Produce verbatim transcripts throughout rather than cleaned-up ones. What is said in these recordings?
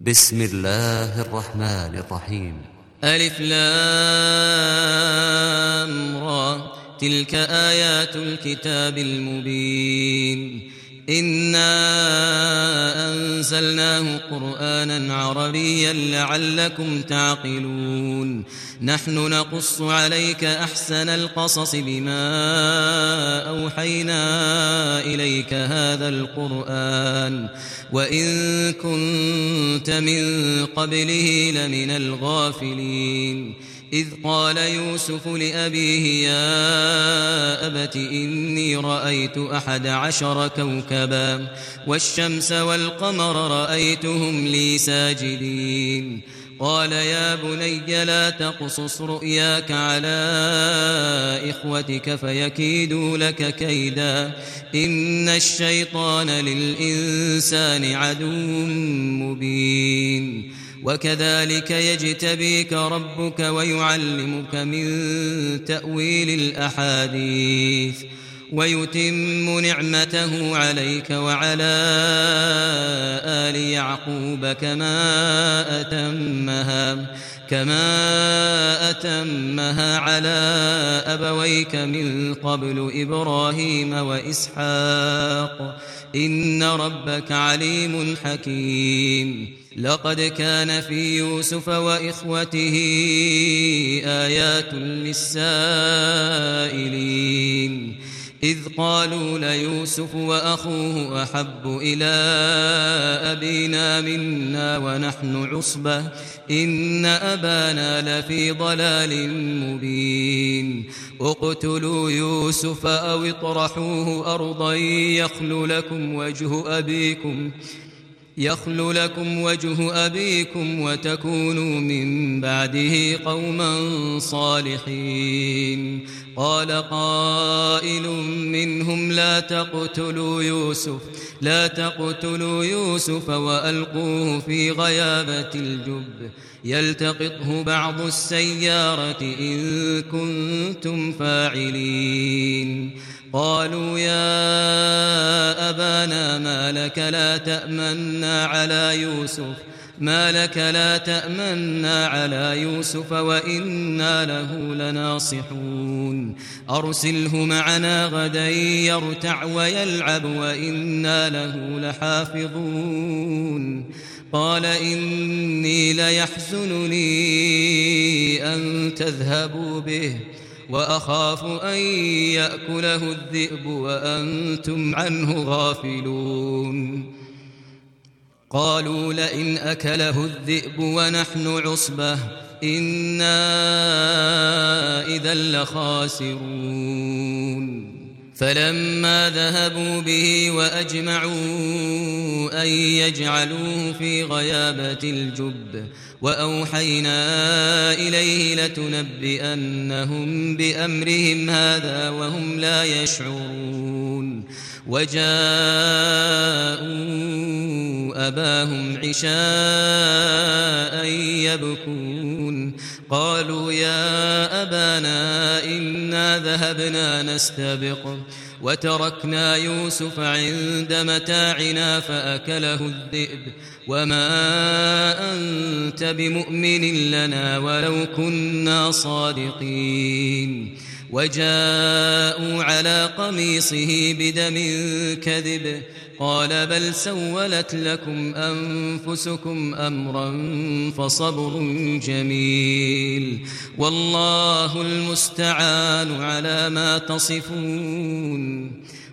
بسم الله الرحمن الرحيم. ألف لام را، تلك آيات الكتاب المبين. إنا أنزلناه قرآنا عربيا لعلكم تعقلون. نحن نقص عليك أحسن القصص بما أوحينا إليك هذا القرآن وإن كنت من قبله لمن الغافلين. إذ قال يوسف لأبيه يا أبت إني رأيت أحد عشر كوكبا والشمس والقمر رأيتهم لي ساجدين. قال يا بني لا تقصص رؤياك على إخوتك فيكيدوا لك كيدا إن الشيطان للإنسان عدو مبين. وكذلك يجتبيك ربك ويعلمك من تأويل الأحاديث ويتم نعمته عليك وعلى آل يعقوب كما أتمها كما أتمها على أبويك من قبل إبراهيم وإسحاق إن ربك عليم حكيم. لقد كان في يوسف وإخوته آيات للسائلين إذ قالوا ليوسف وأخوه أحب إلى أبينا منا ونحن عصبة إن أبانا لفي ضلال مبين. اقتلوا يوسف أو اطرحوه أرضا يخل لكم وجه أبيكم يخل لكم وجه أبيكم وتكونوا من بعده قوما صالحين. قال قائل منهم لا تقتلوا يوسف لا تقتلوا يوسف وألقوه في غيابة الجب يلتقطه بعض السيارة إن كنتم فاعلين. قالوا يا أبانا ما لك لا تأمنا على يوسف ما لك لا تأمنا على يوسف وإنا له لناصحون. أرسله معنا غدا يرتع ويلعب وإنا له لحافظون. قال إني ليحزنني أن تذهبوا به وأخاف أن يأكله الذئب وأنتم عنه غافلون. قالوا لئن أكله الذئب ونحن عصبة إنا إذا لخاسرون. فلما ذهبوا به وأجمعوا أن يجعلوه في غيابة الجب وأوحينا إليه لتنبئنهم بأمرهم هذا وهم لا يشعرون. وجاءوا أباهم عشاء يبكون. قالوا يا أبانا إنا ذهبنا نستبق وتركنا يوسف عند متاعنا فأكله الذئب وما أنت بمؤمن لنا ولو كنا صادقين. وجاءوا على قميصه بدم كذب قال بل سولت لكم أنفسكم أمرا فصبر جميل والله المستعان على ما تصفون.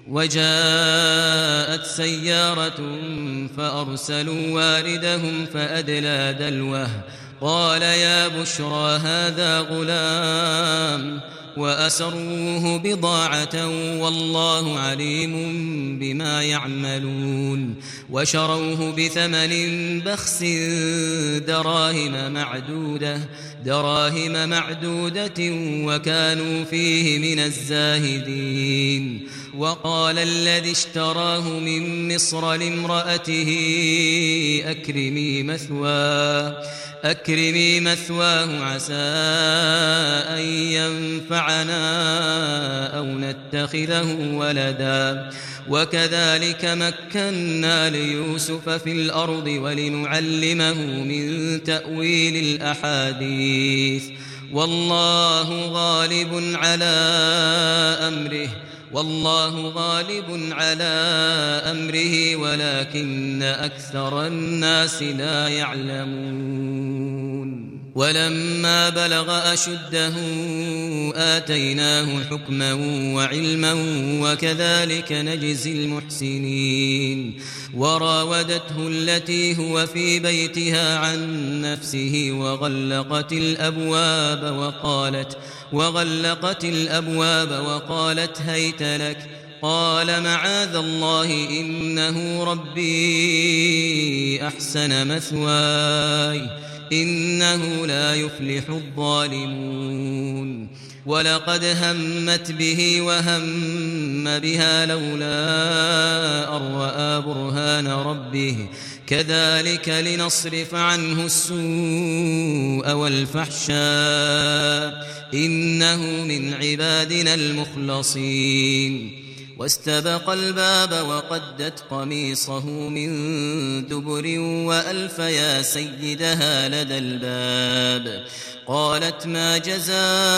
وجاءت سيارة فأرسلوا واردهم فأدلى دلوه قال يا بشرى هذا غلام وأسروه بضاعة والله عليم بما يعملون. وشروه بثمن بخس دراهم معدودة دراهم معدودة وكانوا فيه من الزاهدين. وقال الذي اشتراه من مصر لامرأته أكرمي مثواه أكرمي مثواه عسى أن ينفعنا معنا أو نتخذه ولدا وكذلك مكنا ليوسف في الأرض ولنعلمه من تأويل الأحاديث والله غالب على أمره والله غالب على أمره ولكن أكثر الناس لا يعلمون ولما بلغ أشده آتيناه حكما وعلما وكذلك نجزي المحسنين وراودته التي هو في بيتها عن نفسه وغلقت الأبواب وقالت وغلقت الأبواب وقالت هيت لك قال معاذ الله إنه ربي أحسن مثواي إنه لا يفلح الظالمون ولقد همت به وهم بها لولا أن رأى برهان ربه كذلك لنصرف عنه السوء والفحشاء إنه من عبادنا المخلصين واستبق الباب وقدت قميصه من دبر وألف يا سيدها لدى الباب قالت ما جزاء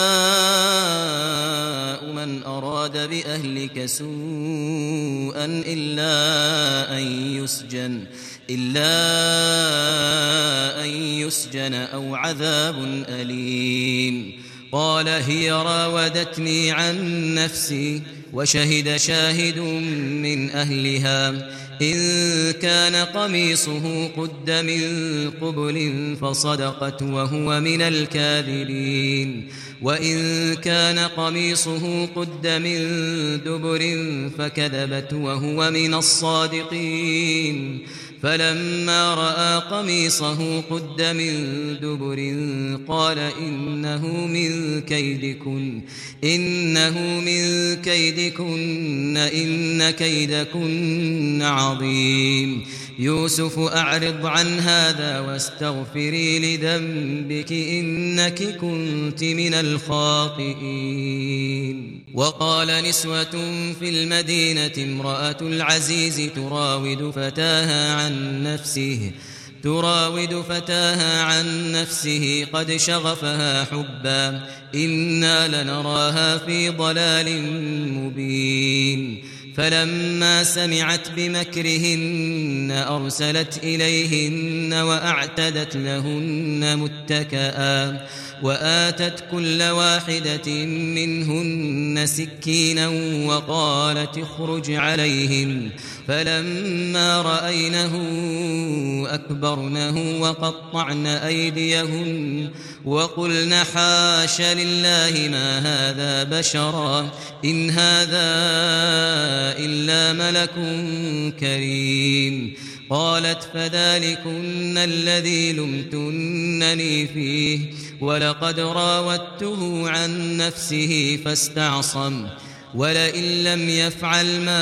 من أراد بأهلك سوءا إلا أن يسجن إلا أن يسجن أو عذاب أليم قال هي راودتني عن نفسي وشهد شاهد من أهلها إن كان قميصه قد من قبل فصدقت وهو من الكاذبين وإن كان قميصه قد من دبر فكذبت وهو من الصادقين فلما رأى قميصه قد من دبر قال إنه من كيدكن إنه من كيدكن إن كيدكن عظيم يوسف أعرض عن هذا واستغفري لذنبك إنك كنت من الخاطئين وقال نسوة في المدينة امرأة العزيز تراود فتاها عن نفسه تراود فتاها عن نفسه قد شغفها حبا إنا لنراها في ضلال مبين فلما سمعت بمكرهن أرسلت إليهن وأعتدت لهن متكئا وآتت كل واحدة منهن سكينا وقالت اخرج عليهن فلما رأينه أكبرنه وقطعن أيديهن وقلن حاش لله ما هذا بشرا إن هذا إلا ملك كريم قالت فذلكن الذي لمتنني فيه ولقد راودته عن نفسه فاستعصم ولئن لم يفعل ما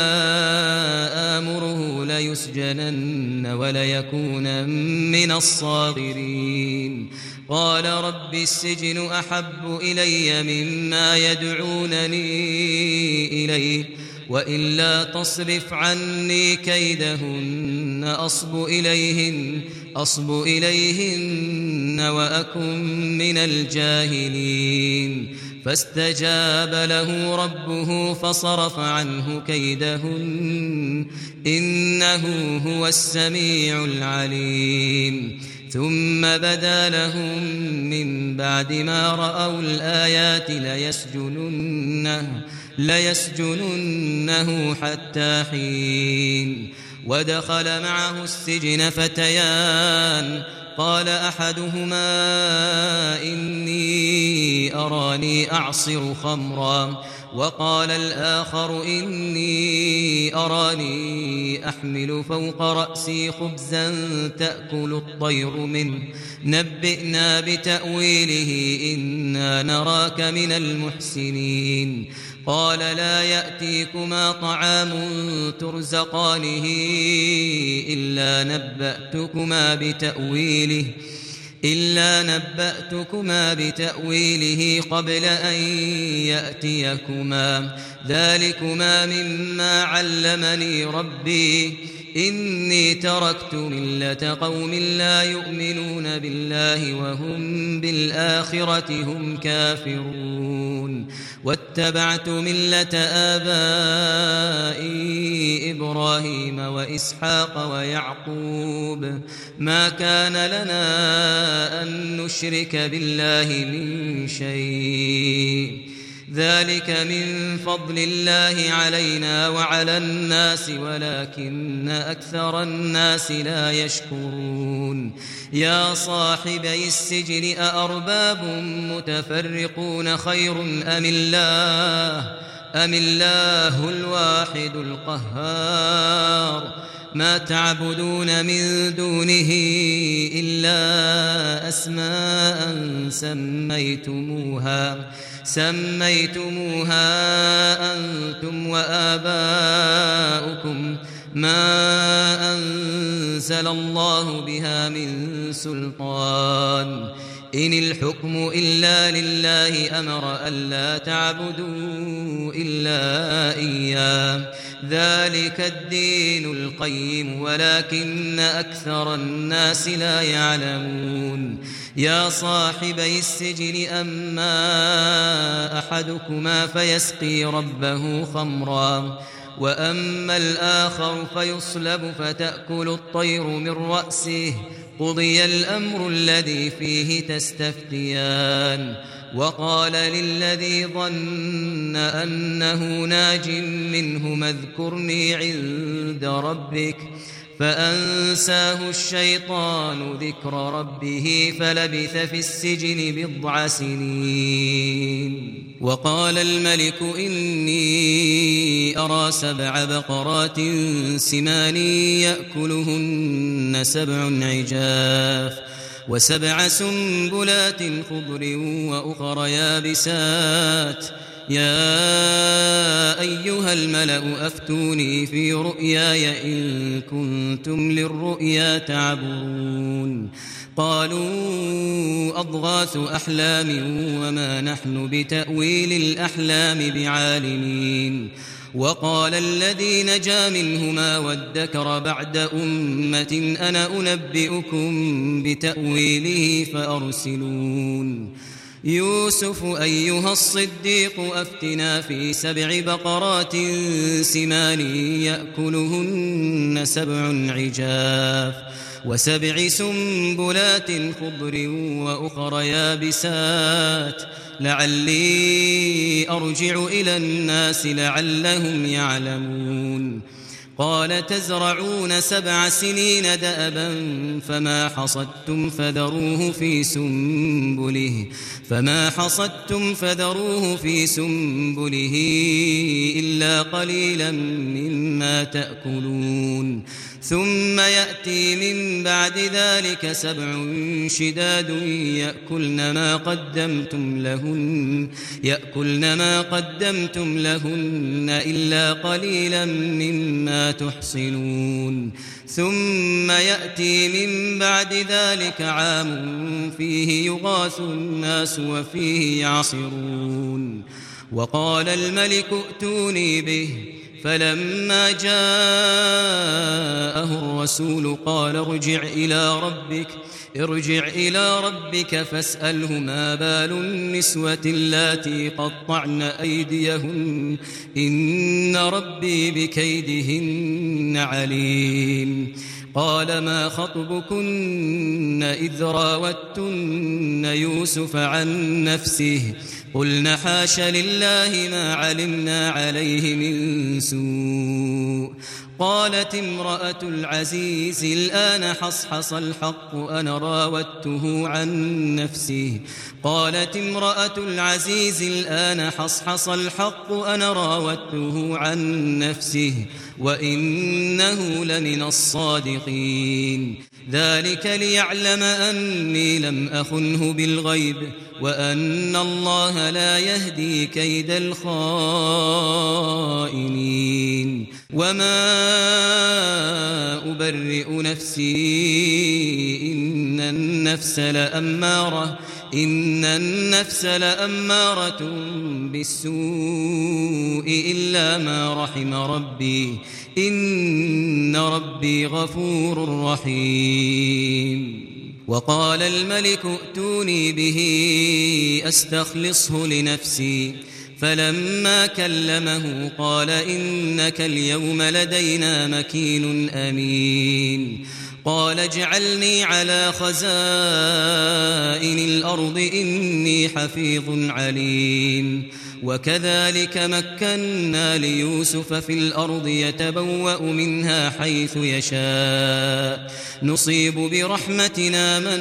آمره ليسجنن وليكون من الصاغرين قال رب السجن أحب إلي مما يدعونني إليه وإلا تصرف عني كيدهن أصب إليهن أصب إليهن وأكن من الجاهلين فاستجاب له ربه فصرف عنه كيدهن إنه هو السميع العليم ثم بدا لهم من بعد ما رأوا الآيات ليسجننه ليسجننه حتى حين ودخل معه السجن فتيان قال أحدهما إني أراني أعصر خمرا وقال الآخر إني أراني أحمل فوق رأسي خبزا تأكل الطير منه نبئنا بتأويله إنا نراك من المحسنين قال لا يأتيكما طعام ترزقانه إلا نبأتكما بتأويله إلا نبأتكما بتأويله قبل أن يأتيكما ذلكما مما علمني ربي إني تركت ملة قوم لا يؤمنون بالله وهم بالآخرة هم كافرون واتبعت ملة آبائي إبراهيم وإسحاق ويعقوب ما كان لنا أن نشرك بالله من شيء ذلك من فضل الله علينا وعلى الناس ولكن أكثر الناس لا يشكرون يا صاحبي السجن أأرباب متفرقون خير أم الله أم الله الواحد القهار ما تعبدون من دونه إلا أسماء سميتموها سميتموها أنتم وآباؤكم ما أنزل الله بها من سلطان إن الحكم إلا لله أمر ألا تعبدوا إلا إياه ذلك الدين القيم ولكن أكثر الناس لا يعلمون يا صاحبي السجن أما أحدكما فيسقي ربه خمرا وأما الآخر فيصلب فتأكل الطير من رأسه قضي الأمر الذي فيه تستفتيان وقال للذي ظن أنه ناج منهما اذكرني عند ربك فأنساه الشيطان ذكر ربه فلبث في السجن بضع سنين وقال الملك إني أرى سبع بقرات سمان يأكلهن سبع عجاف وسبع سنبلات خضر وأخر يابسات يا أيها الملأ أفتوني في رؤياي إن كنتم للرؤيا تعبرون قالوا أضغاث أحلام وما نحن بتأويل الأحلام بعالمين وقال الذي نجا منهما وادكر بعد أمة أنا أنبئكم بتأويله فأرسلون يوسف أيها الصديق أفتنا في سبع بقرات سمان يأكلهن سبع عجاف وسبع سنبلات خضر وأخر يابسات لعلي أرجع إلى الناس لعلهم يعلمون قال تزرعون سبع سنين دأبا فما حصدتم فذروه في سنبله فما حصدتم فذروه في سنبله إلا قليلا مما تأكلون ثم يأتي من بعد ذلك سبع شداد يأكلن ما قدمتم لهن يأكلن ما قدمتم لهن إلا قليلا مما تحصنون ثم يأتي من بعد ذلك عام فيه يغاث الناس وفيه يعصرون وقال الملك ائتوني به فلما جاءه الرسول قال ارجع إلى ربك ارجع إلى ربك فاسأله ما بال النسوة اللاتي قطعن أيديهن إن ربي بكيدهن عليم قال ما خطبكن إذ راوتن يوسف عن نفسه قلنا حاش لله ما علمنا عليه من سوء قالت امرأة العزيز الآن حصحص الحق أنا راودته عن نفسه قالت امرأة العزيز الآن حصحص الحق أنا راودته عن نفسه وإنه لمن الصادقين ذلك ليعلم أني لم أخنه بالغيب وأن الله لا يهدي كيد الخائنين وما أبرئ نفسي إن النفس لأمارة إن النفس لأمارة بالسوء إلا ما رحم ربي إن ربي غفور رحيم. وقال الملك ائتوني به أستخلصه لنفسي فلما كلمه قال إنك اليوم لدينا مكين أمين. قال اجعلني على خزائن الأرض إني حفيظ عليم. وكذلك مكنا ليوسف في الأرض يتبوأ منها حيث يشاء نصيب برحمتنا من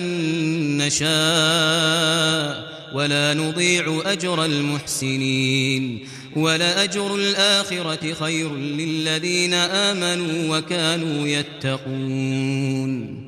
نشاء ولا نضيع أجر المحسنين ولأجر الآخرة خير للذين آمنوا وكانوا يتقون.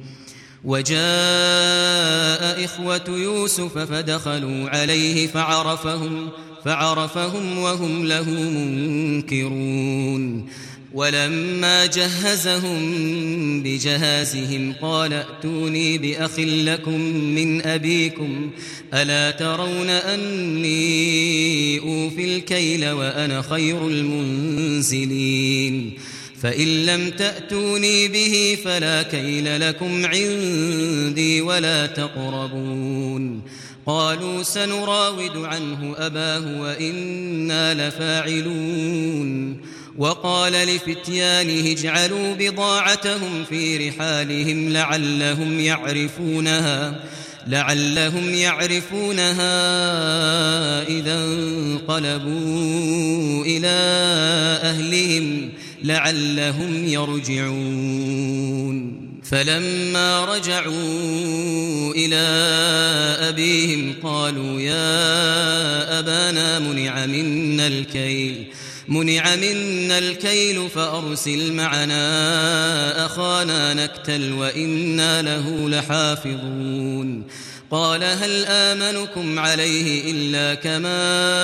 وجاء إخوة يوسف فدخلوا عليه فعرفهم فعرفهم وهم له منكرون. ولما جهزهم بجهازهم قال ائتوني بأخ لكم من أبيكم ألا ترون أني أوفي الكيل وأنا خير المنزلين. فإن لم تأتوني به فلا كيل لكم عندي ولا تقربون. قالوا سنراود عنه أباه وإنا لفاعلون. وقال لفتيانه اجعلوا بضاعتهم في رحالهم لعلهم يعرفونها لعلهم يعرفونها إذا انقلبوا إلى أهلهم لعلهم يرجعون. فلما رجعوا إلى أبيهم قالوا يا أبانا منع منا الكيل منع منا الكيل فأرسل معنا أخانا نكتل وإنا له لحافظون. قال هل آمنكم عليه إلا كما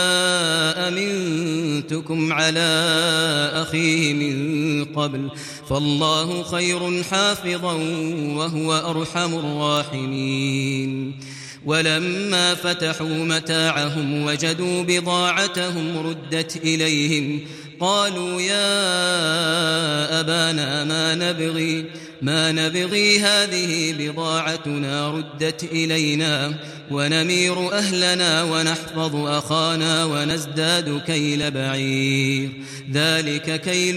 أمنتكم على أخيه من قبل فالله خير حافظا وهو أرحم الراحمين. ولما فتحوا متاعهم وجدوا بضاعتهم ردت إليهم قالوا يا أبانا ما نبغي ما نبغي هذه بضاعتنا ردت إلينا ونمير أهلنا ونحفظ أخانا ونزداد كيل بعير ذلك كيل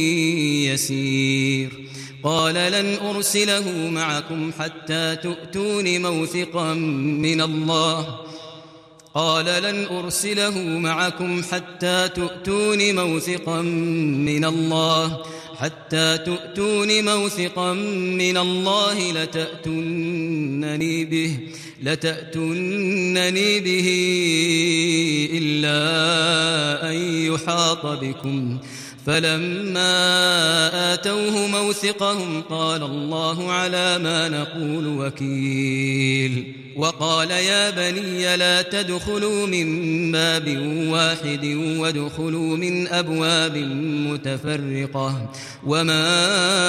يسير. قال لن أرسله معكم حتى تؤتون موثقا من الله قال لن أرسله معكم حتى تؤتون موثقا من الله حتى تؤتون موثقا من الله لتأتونني به لتأتونني به إلا أن يحاط بكم. فلما آتوه موثقهم قال الله على ما نقول وكيل. وقال يا بني لا تدخلوا من باب واحد وادخلوا من أبواب متفرقة وما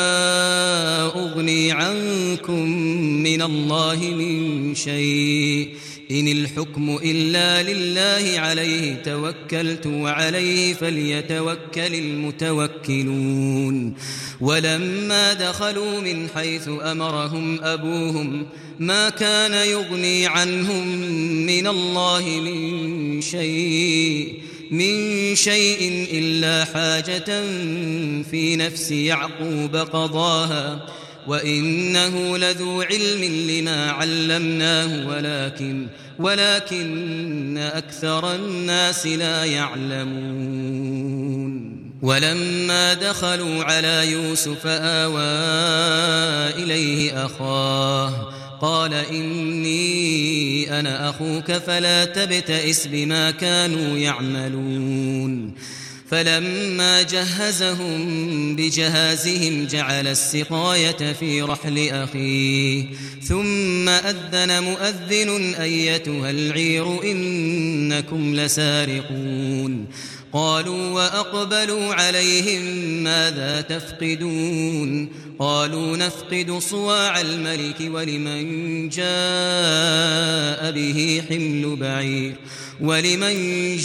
أغني عنكم من الله من شيء إن الحكم إلا لله عليه توكلت وعليه فليتوكل المتوكلون. ولما دخلوا من حيث أمرهم أبوهم ما كان يغني عنهم من الله من شيء من شيء إلا حاجة في نفس يعقوب قضاها وإنه لذو علم لما علمناه ولكن ولكن أكثر الناس لا يعلمون. ولما دخلوا على يوسف آوى إليه أخاه قال إني أنا أخوك فلا تبتئس بما كانوا يعملون. فلما جهزهم بجهازهم جعل السقاية في رحل أخيه ثم أذن مؤذن أيتها العير إنكم لسارقون. قالوا وأقبلوا عليهم ماذا تفقدون قالوا نفقد صواع الملك ولمن جاء به حمل بعير ولمن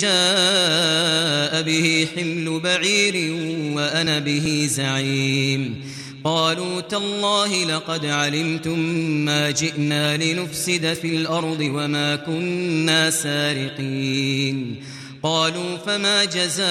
جاء به حمل بعير وأنا به زعيم قالوا تالله لقد علمتم ما جئنا لنفسد في الأرض وما كنا سارقين قالوا فما جزاؤه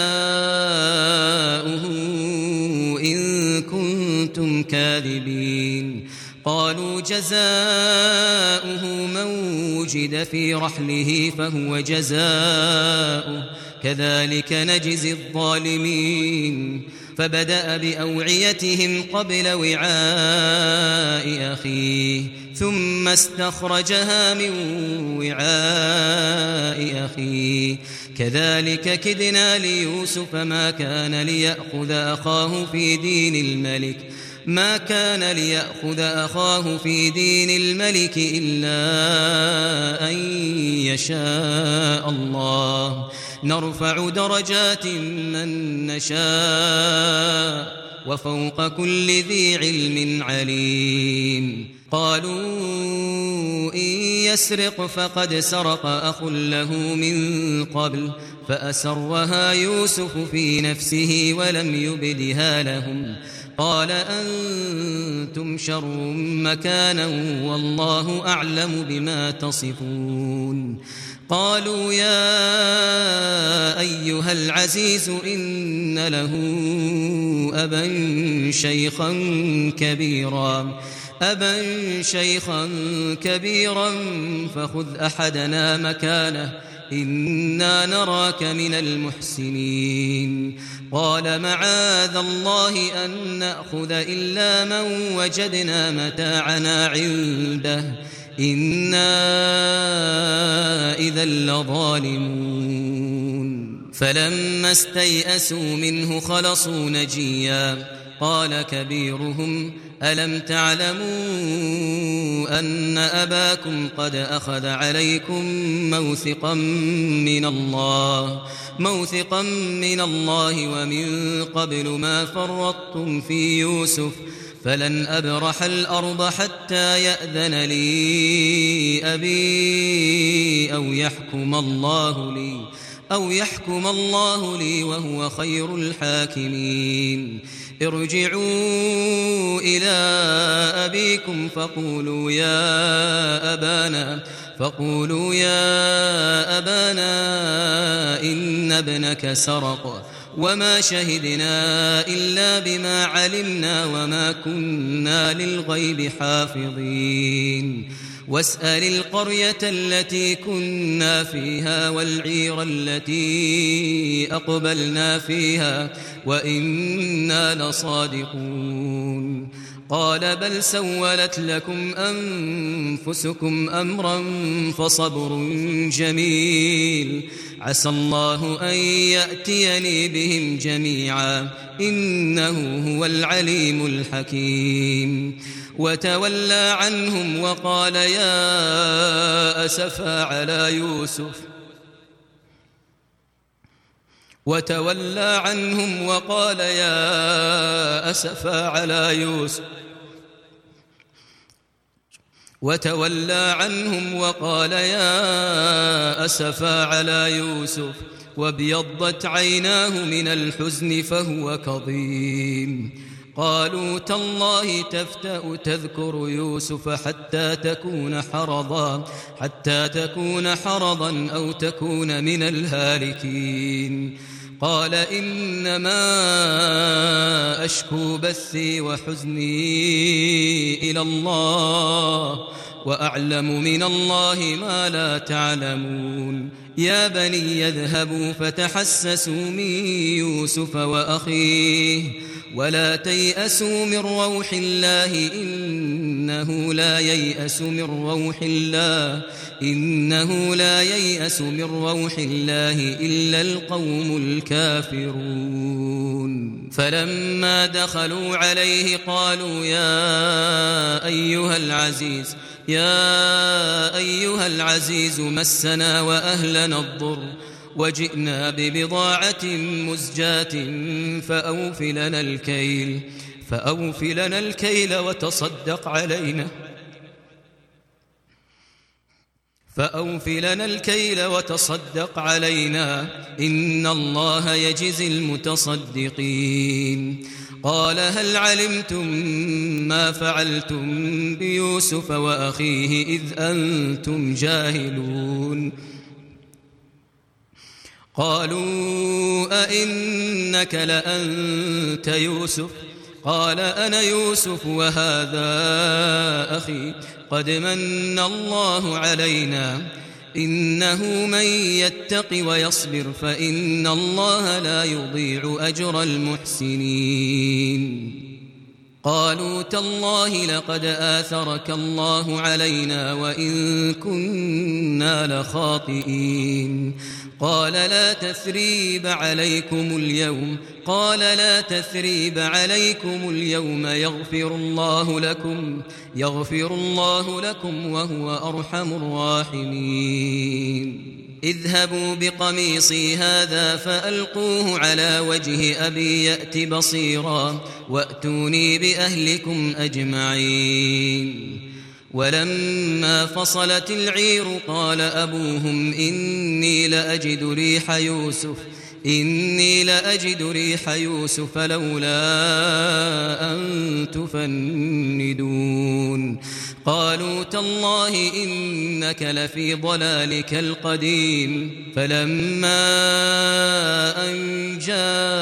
إن كنتم كاذبين قالوا جزاؤه من وجد في رحله فهو جزاؤه كذلك نجزي الظالمين فبدأ بأوعيتهم قبل وعاء أخيه ثم استخرجها من وعاء أخيه كذلك كدنا ليوسف ما كان ليأخذ أخاه في دين الملك ما كان ليأخذ أخاه في دين الملك إلا أن يشاء الله نرفع درجات من نشاء وفوق كل ذي علم عليم قالوا إن يسرق فقد سرق أخ له من قبل فأسرها يوسف في نفسه ولم يبدها لهم قال أنتم شر مكانا والله أعلم بما تصفون قالوا يا أيها العزيز إن له أبا شيخا كبيرا أبا شيخا كبيرا فخذ أحدنا مكانه إنا نراك من المحسنين قال معاذ الله أن نأخذ إلا من وجدنا متاعنا عنده إنا إذا لظالمون فلما استيئسوا منه خلصوا نجيا قال كبيرهم ألم تعلموا أن أباكم قد أخذ عليكم موثقا من الله موثقا من الله ومن قبل ما فرطتم في يوسف فلن أبرح الأرض حتى يأذن لي أبي أو يحكم الله لي أو يحكم الله لي وهو خير الحاكمين ارجعوا إلى أبيكم فقولوا يا أبانا فقولوا يا أبانا إن ابنك سرق وما شهدنا إلا بما علمنا وما كنا للغيب حافظين واسأل القرية التي كنا فيها والعير التي أقبلنا فيها وإنا لصادقون قال بل سولت لكم أنفسكم أمرا فصبر جميل عسى الله أن يأتيني بهم جميعا إنه هو العليم الحكيم وتولى عنهم وقال يا أسفا على يوسف وتولى عنهم وقال يا أسفا على يوسف وتولى عنهم وقال يا أسفا على يوسف وابيضت عيناه من الحزن فهو كظيم قالوا تالله تفتأ تذكر يوسف حتى تكون حرضا حتى تكون حرضا أو تكون من الهالكين قال إنما أشكو بثي وحزني إلى الله وأعلم من الله ما لا تعلمون يا بني يذهبوا فتحسسوا من يوسف وأخيه ولا تيأسوا من روح الله إنه لا ييأس من روح الله إنه لا ييأس من روح الله إلا القوم الكافرون فلما دخلوا عليه قالوا يا أيها العزيز يا أيها العزيز مسنا وأهلنا الضر وجئنا ببضاعة مزجاة فأوف لنا الكيل فأوف لنا الكيل وتصدق علينا فأوف لنا الكيل وتصدق علينا إن الله يجزي المتصدقين. قال هل علمتم ما فعلتم بيوسف وأخيه إذ أنتم جاهلون؟ قالوا أئنك لأنت يوسف؟ قال أنا يوسف وهذا أخي قد من الله علينا إنه من يتق ويصبر فإن الله لا يضيع أجر المحسنين. قالوا تالله لقد آثرك الله علينا وإن كنا لخاطئين. قال لا تثريب عليكم اليوم قال لا تثريب عليكم اليوم يغفر الله لكم يغفر الله لكم وهو أرحم الراحمين. اذهبوا بقميصي هذا فألقوه على وجه أبي يأت بصيرا وأتوني بأهلكم أجمعين. ولما فصلت العير قال أبوهم إني لأجد ريح يوسف إني لأجد ريح يوسف لولا أن تفندون. قالوا تالله إنك لفي ضلالك القديم. فلما أن جاء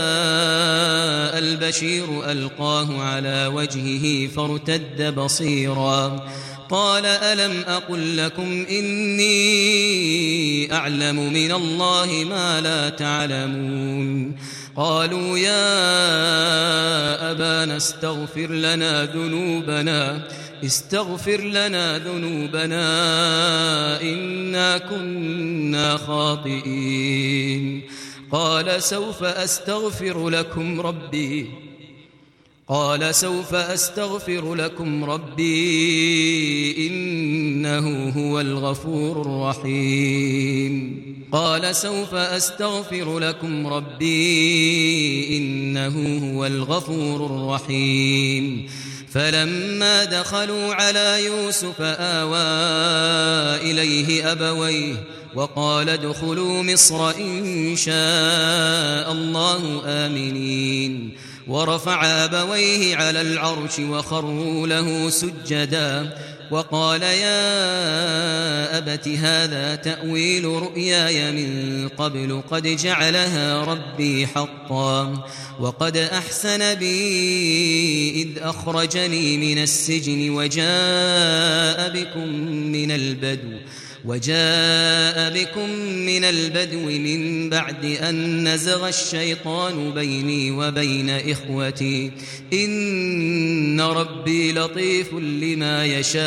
البشير ألقاه على وجهه فارتد بصيرا قال ألم أقل لكم إني أعلم من الله ما لا تعلمون؟ قالوا يا أبانا استغفر لنا ذنوبنا استغفر لنا ذنوبنا إنا كنا خاطئين. قال سوف أستغفر لكم ربي قال سوف أستغفر لكم ربي إنه هو الغفور الرحيم. قال سوف أستغفر لكم ربي إنه هو الغفور الرحيم. فلما دخلوا على يوسف آوى إليه أبويه وقال ادخلوا مصر إن شاء الله آمنين. ورفع أبويه على العرش وخروا له سجدا وقال يا أبت هذا تأويل رؤياي من قبل قد جعلها ربي حقا وقد أحسن بي إذ أخرجني من السجن وجاء بكم من البدو وجاء بكم من البدو من بعد أن نزغ الشيطان بيني وبين إخوتي إن ربي لطيف لما يشاء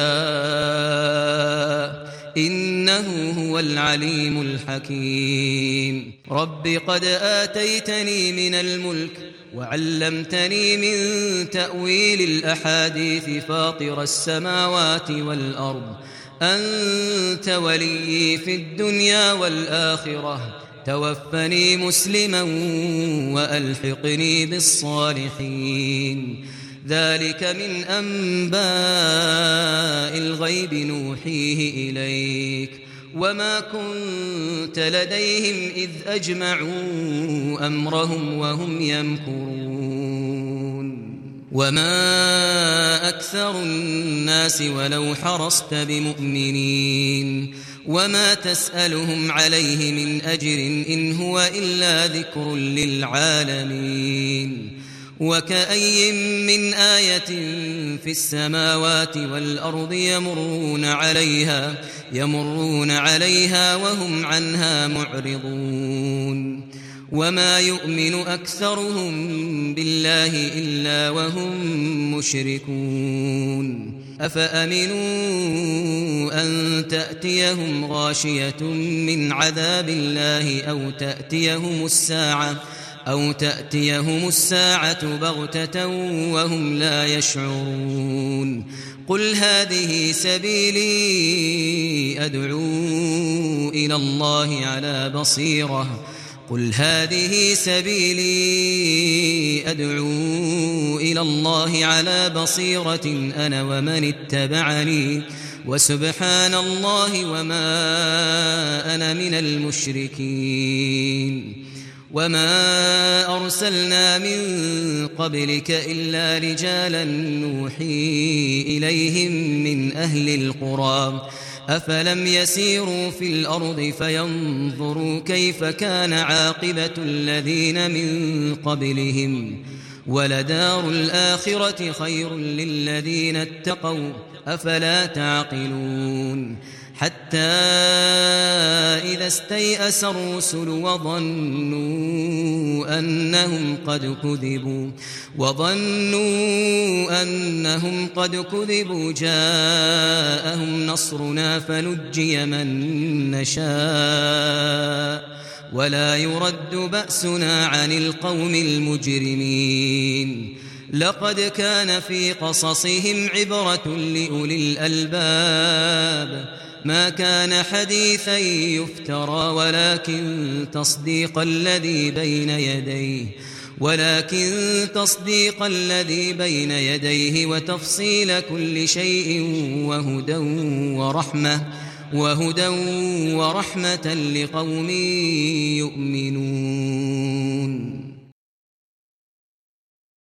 إنه هو العليم الحكيم. رب قد آتيتني من الملك وعلمتني من تأويل الأحاديث فاطر السماوات والأرض أنت ولي في الدنيا والآخرة توفني مسلما وألحقني بالصالحين. ذلك من أنباء الغيب نوحيه إليك وما كنت لديهم إذ أجمعوا أمرهم وهم يمكرون. وما أكثر الناس ولو حرصت بمؤمنين وما تسألهم عليه من أجر إن هو إلا ذكر للعالمين. وكأي من آية في السماوات والأرض يمرون عليها يمرون عليها وهم عنها معرضون. وما يؤمن أكثرهم بالله إلا وهم مشركون. أفأمنوا أن تأتيهم غاشية من عذاب الله أو تأتيهم الساعة أو تأتيهم الساعة بغتة وهم لا يشعرون. قل هذه سبيلي أدعو إلى الله على بصيرة قل هذه سبيلي أدعو إلى الله على بصيرة أنا ومن اتبعني وسبحان الله وما أنا من المشركين وما أرسلنا من قبلك إلا رجالا نوحي إليهم من أهل القرى أفلم يسيروا في الأرض فينظروا كيف كان عاقبة الذين من قبلهم ولدار الآخرة خير للذين اتقوا أفلا تعقلون حتى إذا استيأس الرسل وظنوا أنهم قد كذبوا وظنوا أنهم قد كذبوا جاءهم نصرنا فنجي من نشاء ولا يرد بأسنا عن القوم المجرمين لقد كان في قصصهم عبرة لأولي الألباب ما كان حديثا يفترى ولكن تصديق الذي بين يديه ولكن تصديق الذي بين يديه وتفصيل كل شيء وهدى ورحمة وهدى ورحمة لقوم